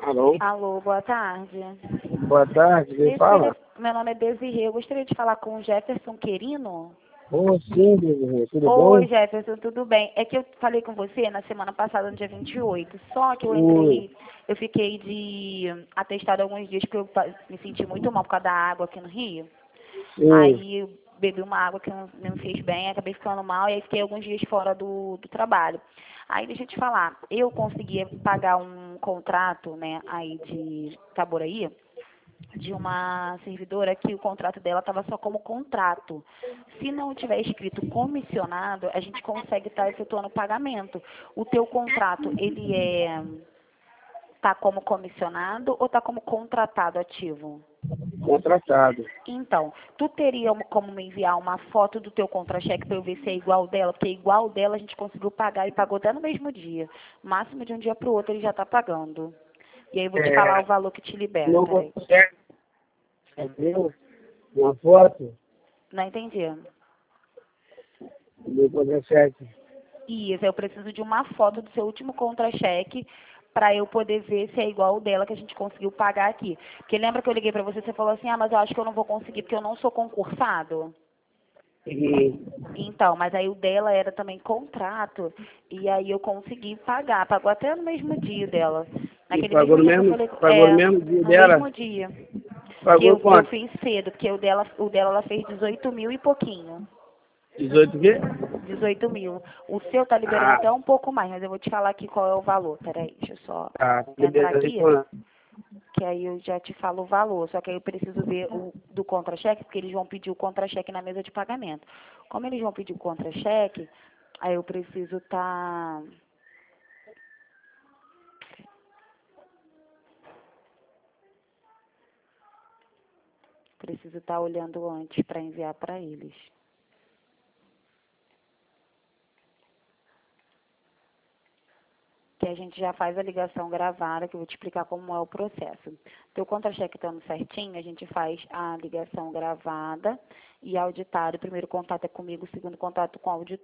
Alô? Alô, boa tarde. Boa tarde, quem fala? Meu nome é Desirê, eu gostaria de falar com o Jefferson Querino. Ô, sim, Desirê, tudo Oi, bom? Jefferson, tudo bem? É que eu falei com você na semana passada, no dia 28, só que Oi. eu fiquei de atestado alguns dias porque eu me senti muito mal por causa da água aqui no Rio. Sim. Aí eu bebi uma água que não me fez bem, acabei ficando mal e aí fiquei alguns dias fora do trabalho. Aí deixa eu te falar, eu consegui pagar um contrato, né, aí de Itaboraí, de uma servidora que o contrato dela estava só como contrato. Se não tiver escrito comissionado, a gente consegue estar efetuando o pagamento. O teu contrato, ele tá como comissionado ou tá como contratado ativo? Contratado. Então, tu teria como me enviar uma foto do teu contra-cheque para eu ver se é igual dela? Porque igual dela a gente conseguiu pagar e pagou até no mesmo dia. Máximo de um dia para o outro ele já está pagando. E aí eu vou te falar o valor que te libera, Não peraí. consegue fazer uma foto Não entendi. do contra-cheque? Isso, eu preciso de uma foto do seu último contra-cheque para eu poder ver se é igual o dela que a gente conseguiu pagar aqui. Porque lembra que eu liguei para você, você falou assim, mas eu acho que eu não vou conseguir porque eu não sou concursado. E, Então, mas aí o dela era também contrato, e aí eu consegui pagar, pagou até no mesmo dia dela. e Naquele mesmo dia que eu falei, pagou no mesmo dia no dela? mesmo dia. Que Pagou eu quanto? fiz cedo, porque o dela ela fez 18 mil e pouquinho. 18 quê? 18 mil. O seu tá liberando Ah, até um pouco mais, mas eu vou te falar aqui qual é o valor. Peraí, deixa eu só tá. entrar Beleza, aqui, quanto? que aí eu já te falo o valor. Só que aí eu preciso ver o do contra-cheque, porque eles vão pedir o contra-cheque na mesa de pagamento. Como eles vão pedir o contra-cheque, aí eu preciso estar olhando antes para enviar para eles. Que a gente já faz a ligação gravada, que eu vou te explicar como é o processo. Teu contra-cheque estando certinho, a gente faz a ligação gravada e auditada. O primeiro contato é comigo, o segundo contato com o auditor.